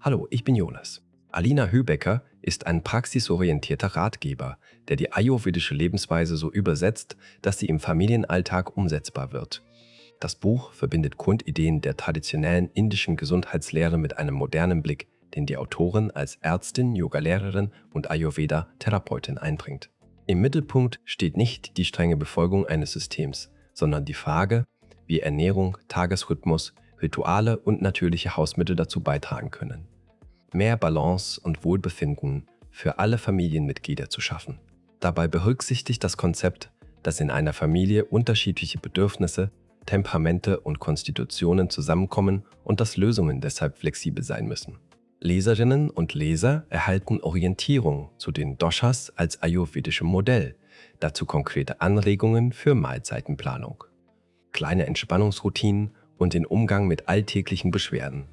Hallo, ich bin Jonas. Alina Höbecker ist ein praxisorientierter Ratgeber, der die ayurvedische Lebensweise so übersetzt, dass sie im Familienalltag umsetzbar wird. Das Buch verbindet Grundideen der traditionellen indischen Gesundheitslehre mit einem modernen Blick, den die Autorin als Ärztin, Yogalehrerin und Ayurveda-Therapeutin einbringt. Im Mittelpunkt steht nicht die strenge Befolgung eines Systems, sondern die Frage, wie Ernährung, Tagesrhythmus, Rituale und natürliche Hausmittel dazu beitragen können, mehr Balance und Wohlbefinden für alle Familienmitglieder zu schaffen. Dabei berücksichtigt das Konzept, dass in einer Familie unterschiedliche Bedürfnisse, Temperamente und Konstitutionen zusammenkommen und dass Lösungen deshalb flexibel sein müssen. Leserinnen und Leser erhalten Orientierung zu den Doshas als ayurvedischem Modell, dazu konkrete Anregungen für Mahlzeitenplanung, kleine Entspannungsroutinen und den Umgang mit alltäglichen Beschwerden.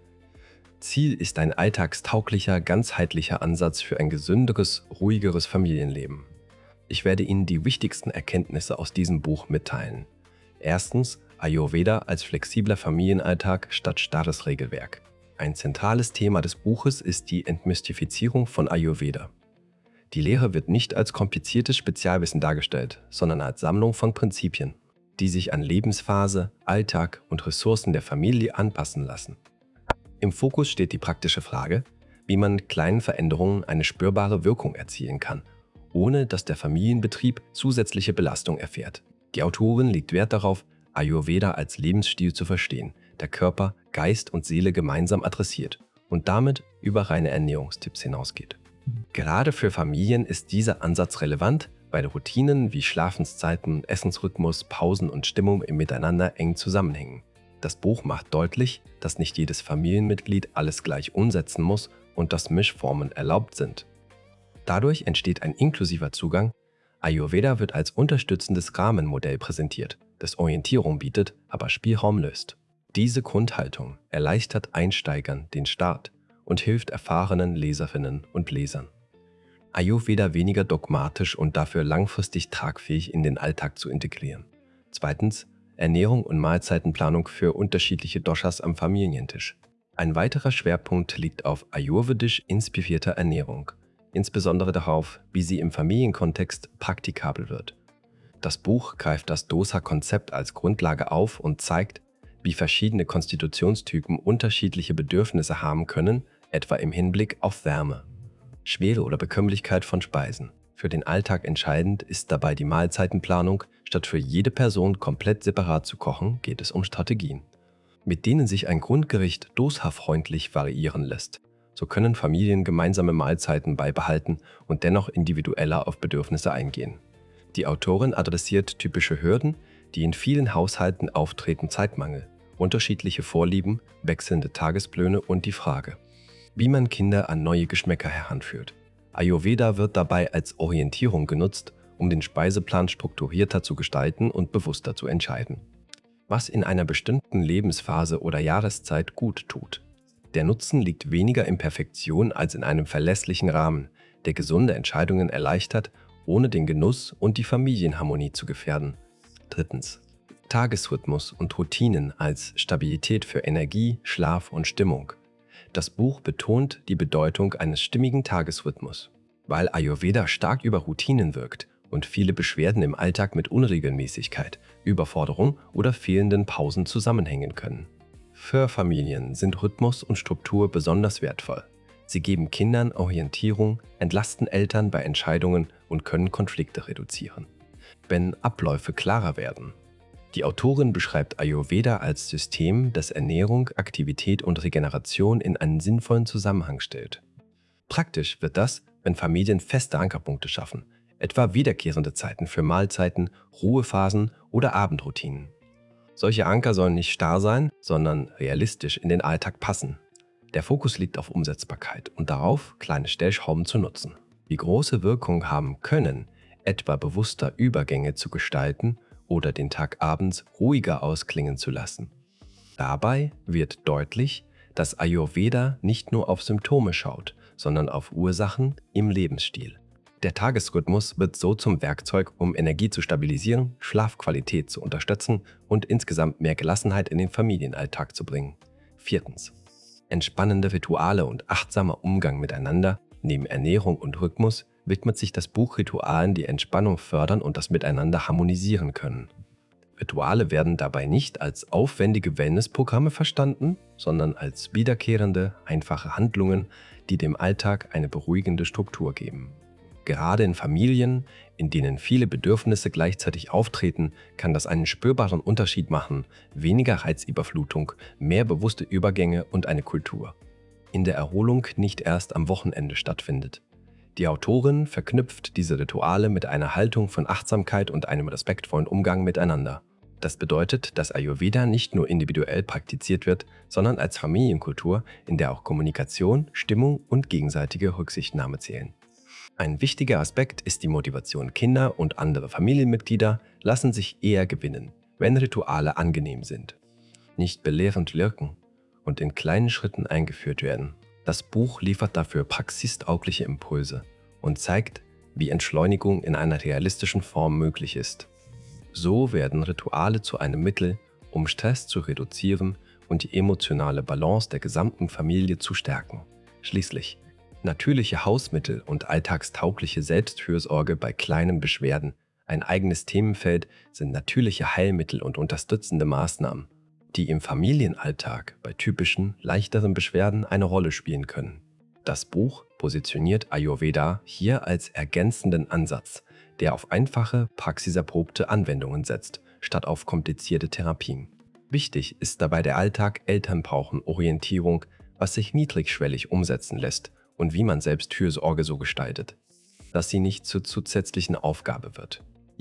Ziel ist ein alltagstauglicher, ganzheitlicher Ansatz für ein gesünderes, ruhigeres Familienleben. Ich werde Ihnen die wichtigsten Erkenntnisse aus diesem Buch mitteilen. Erstens, Ayurveda als flexibler Familienalltag statt starres Regelwerk. Ein zentrales Thema des Buches ist die Entmystifizierung von Ayurveda. Die Lehre wird nicht als kompliziertes Spezialwissen dargestellt, sondern als Sammlung von Prinzipien, die sich an Lebensphase, Alltag und Ressourcen der Familie anpassen lassen. Im Fokus steht die praktische Frage, wie man mit kleinen Veränderungen eine spürbare Wirkung erzielen kann, ohne dass der Familienbetrieb zusätzliche Belastung erfährt. Die Autorin legt Wert darauf, Ayurveda als Lebensstil zu verstehen, der Körper, Geist und Seele gemeinsam adressiert und damit über reine Ernährungstipps hinausgeht. Gerade für Familien ist dieser Ansatz relevant, weil Routinen wie Schlafenszeiten, Essensrhythmus, Pausen und Stimmung im Miteinander eng zusammenhängen. Das Buch macht deutlich, dass nicht jedes Familienmitglied alles gleich umsetzen muss und dass Mischformen erlaubt sind. Dadurch entsteht ein inklusiver Zugang. Ayurveda wird als unterstützendes Rahmenmodell präsentiert, das Orientierung bietet, aber Spielraum löst. Diese Grundhaltung erleichtert Einsteigern den Start und hilft erfahrenen Leserinnen und Lesern, Ayurveda weniger dogmatisch und dafür langfristig tragfähig in den Alltag zu integrieren. Zweitens, Ernährung und Mahlzeitenplanung für unterschiedliche Doshas am Familientisch. Ein weiterer Schwerpunkt liegt auf ayurvedisch inspirierter Ernährung, insbesondere darauf, wie sie im Familienkontext praktikabel wird. Das Buch greift das Dosa-Konzept als Grundlage auf und zeigt, wie verschiedene Konstitutionstypen unterschiedliche Bedürfnisse haben können, etwa im Hinblick auf Wärme, Schwere oder Bekömmlichkeit von Speisen. Für den Alltag entscheidend ist dabei die Mahlzeitenplanung. Statt für jede Person komplett separat zu kochen, geht es um Strategien, mit denen sich ein Grundgericht dosa-freundlich variieren lässt. So können Familien gemeinsame Mahlzeiten beibehalten und dennoch individueller auf Bedürfnisse eingehen. Die Autorin adressiert typische Hürden, die in vielen Haushalten auftreten: Zeitmangel, unterschiedliche Vorlieben, wechselnde Tagespläne und die Frage, wie man Kinder an neue Geschmäcker heranführt. Ayurveda wird dabei als Orientierung genutzt, um den Speiseplan strukturierter zu gestalten und bewusster zu entscheiden, was in einer bestimmten Lebensphase oder Jahreszeit gut tut. Der Nutzen liegt weniger in Perfektion als in einem verlässlichen Rahmen, der gesunde Entscheidungen erleichtert, ohne den Genuss und die Familienharmonie zu gefährden. Drittens, Tagesrhythmus und Routinen als Stabilität für Energie, Schlaf und Stimmung. Das Buch betont die Bedeutung eines stimmigen Tagesrhythmus, weil Ayurveda stark über Routinen wirkt und viele Beschwerden im Alltag mit Unregelmäßigkeit, Überforderung oder fehlenden Pausen zusammenhängen können. Für Familien sind Rhythmus und Struktur besonders wertvoll. Sie geben Kindern Orientierung, entlasten Eltern bei Entscheidungen und können Konflikte reduzieren, wenn Abläufe klarer werden. Die Autorin beschreibt Ayurveda als System, das Ernährung, Aktivität und Regeneration in einen sinnvollen Zusammenhang stellt. Praktisch wird das, wenn Familien feste Ankerpunkte schaffen, etwa wiederkehrende Zeiten für Mahlzeiten, Ruhephasen oder Abendroutinen. Solche Anker sollen nicht starr sein, sondern realistisch in den Alltag passen. Der Fokus liegt auf Umsetzbarkeit und darauf, kleine Stellschrauben zu nutzen, die große Wirkung haben können, etwa bewusster Übergänge zu gestalten oder den Tag abends ruhiger ausklingen zu lassen. Dabei wird deutlich, dass Ayurveda nicht nur auf Symptome schaut, sondern auf Ursachen im Lebensstil. Der Tagesrhythmus wird so zum Werkzeug, um Energie zu stabilisieren, Schlafqualität zu unterstützen und insgesamt mehr Gelassenheit in den Familienalltag zu bringen. Viertens. entspannende Rituale und achtsamer Umgang miteinander. Neben Ernährung und Rhythmus widmet sich das Buch Ritualen, die Entspannung fördern und das Miteinander harmonisieren können. Rituale werden dabei nicht als aufwendige Wellnessprogramme verstanden, sondern als wiederkehrende, einfache Handlungen, die dem Alltag eine beruhigende Struktur geben. Gerade in Familien, in denen viele Bedürfnisse gleichzeitig auftreten, kann das einen spürbaren Unterschied machen: weniger Reizüberflutung, mehr bewusste Übergänge und eine Kultur, in der Erholung nicht erst am Wochenende stattfindet. Die Autorin verknüpft diese Rituale mit einer Haltung von Achtsamkeit und einem respektvollen Umgang miteinander. Das bedeutet, dass Ayurveda nicht nur individuell praktiziert wird, sondern als Familienkultur, in der auch Kommunikation, Stimmung und gegenseitige Rücksichtnahme zählen. Ein wichtiger Aspekt ist die Motivation. Kinder und andere Familienmitglieder lassen sich eher gewinnen, wenn Rituale angenehm sind, nicht belehrend wirken und in kleinen Schritten eingeführt werden. Das Buch liefert dafür praxistaugliche Impulse und zeigt, wie Entschleunigung in einer realistischen Form möglich ist. So werden Rituale zu einem Mittel, um Stress zu reduzieren und die emotionale Balance der gesamten Familie zu stärken. Schließlich, natürliche Hausmittel und alltagstaugliche Selbstfürsorge bei kleinen Beschwerden, ein eigenes Themenfeld, sind natürliche Heilmittel und unterstützende Maßnahmen, die im Familienalltag bei typischen, leichteren Beschwerden eine Rolle spielen können. Das Buch positioniert Ayurveda hier als ergänzenden Ansatz, der auf einfache, praxiserprobte Anwendungen setzt, statt auf komplizierte Therapien. Wichtig ist dabei der Alltag. Eltern brauchen Orientierung, was sich niedrigschwellig umsetzen lässt und wie man selbst Fürsorge so gestaltet, dass sie nicht zur zusätzlichen Aufgabe wird.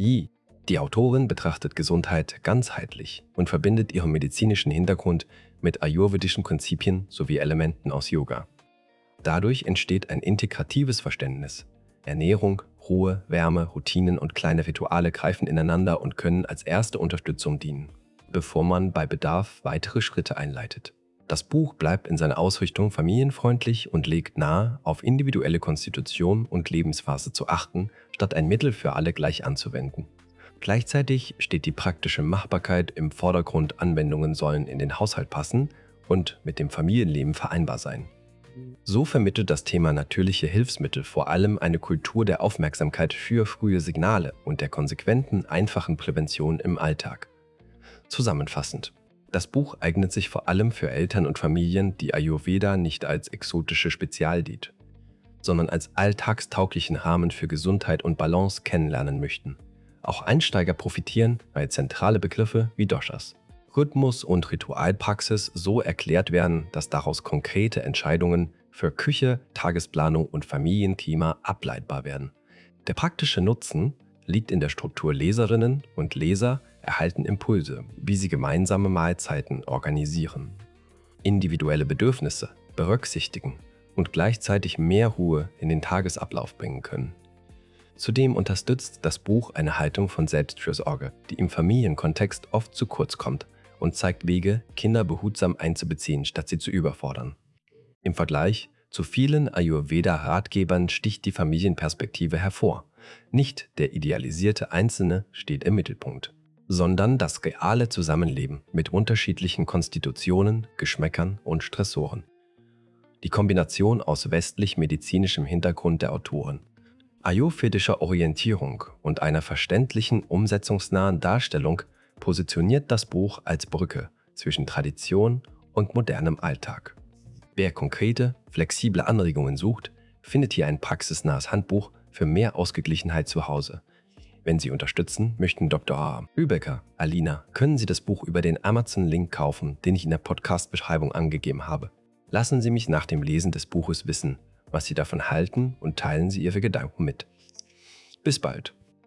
Die Autorin betrachtet Gesundheit ganzheitlich und verbindet ihren medizinischen Hintergrund mit ayurvedischen Prinzipien sowie Elementen aus Yoga. Dadurch entsteht ein integratives Verständnis. Ernährung, Ruhe, Wärme, Routinen und kleine Rituale greifen ineinander und können als erste Unterstützung dienen, bevor man bei Bedarf weitere Schritte einleitet. Das Buch bleibt in seiner Ausrichtung familienfreundlich und legt nahe, auf individuelle Konstitution und Lebensphase zu achten, statt ein Mittel für alle gleich anzuwenden. Gleichzeitig steht die praktische Machbarkeit im Vordergrund. Anwendungen sollen in den Haushalt passen und mit dem Familienleben vereinbar sein. So vermittelt das Thema natürliche Hilfsmittel vor allem eine Kultur der Aufmerksamkeit für frühe Signale und der konsequenten, einfachen Prävention im Alltag. Zusammenfassend: Das Buch eignet sich vor allem für Eltern und Familien, die Ayurveda nicht als exotische Spezialdiät, sondern als alltagstauglichen Rahmen für Gesundheit und Balance kennenlernen möchten. Auch Einsteiger profitieren, weil zentrale Begriffe wie Doshas, Rhythmus und Ritualpraxis so erklärt werden, dass daraus konkrete Entscheidungen für Küche, Tagesplanung und Familienklima ableitbar werden. Der praktische Nutzen liegt in der Struktur. Leserinnen und Leser erhalten Impulse, wie sie gemeinsame Mahlzeiten organisieren, individuelle Bedürfnisse berücksichtigen und gleichzeitig mehr Ruhe in den Tagesablauf bringen können. Zudem unterstützt das Buch eine Haltung von Selbstfürsorge, die im Familienkontext oft zu kurz kommt, und zeigt Wege, Kinder behutsam einzubeziehen, statt sie zu überfordern. Im Vergleich zu vielen Ayurveda-Ratgebern sticht die Familienperspektive hervor. Nicht der idealisierte Einzelne steht im Mittelpunkt, sondern das reale Zusammenleben mit unterschiedlichen Konstitutionen, Geschmäckern und Stressoren. Die Kombination aus westlich-medizinischem Hintergrund der Autoren, ayurvedischer Orientierung und einer verständlichen, umsetzungsnahen Darstellung positioniert das Buch als Brücke zwischen Tradition und modernem Alltag. Wer konkrete, flexible Anregungen sucht, findet hier ein praxisnahes Handbuch für mehr Ausgeglichenheit zu Hause. Wenn Sie unterstützen möchten, Dr. Hübecker, Alina, können Sie das Buch über den Amazon-Link kaufen, den ich in der Podcast-Beschreibung angegeben habe. Lassen Sie mich nach dem Lesen des Buches wissen, was Sie davon halten, und teilen Sie Ihre Gedanken mit. Bis bald!